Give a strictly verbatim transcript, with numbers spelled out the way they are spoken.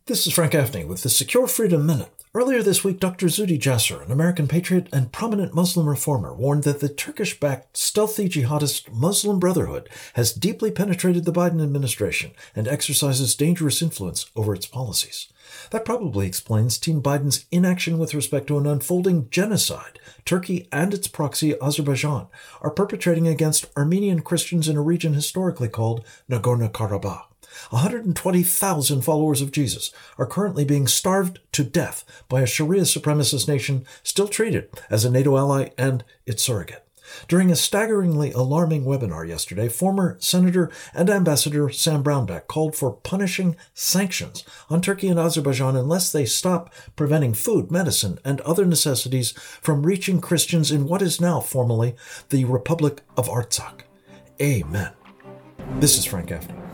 This is Frank Gaffney with the Secure Freedom Minute. Earlier this week, Doctor Zuhdi Jasser, an American patriot and prominent Muslim reformer, warned that the Turkish-backed stealthy jihadist Muslim Brotherhood has deeply penetrated the Biden administration and exercises dangerous influence over its policies. That probably explains Team Biden's inaction with respect to an unfolding genocide Turkey and its proxy Azerbaijan are perpetrating against Armenian Christians in a region historically called Nagorno-Karabakh. one hundred twenty thousand followers of Jesus are currently being starved to death by a Sharia supremacist nation still treated as a NATO ally and its surrogate. During a staggeringly alarming webinar yesterday, former Senator and Ambassador Sam Brownback called for punishing sanctions on Turkey and Azerbaijan unless they stop preventing food, medicine, and other necessities from reaching Christians in what is now formally the Republic of Artsakh. Amen. This is Frank Gaffney.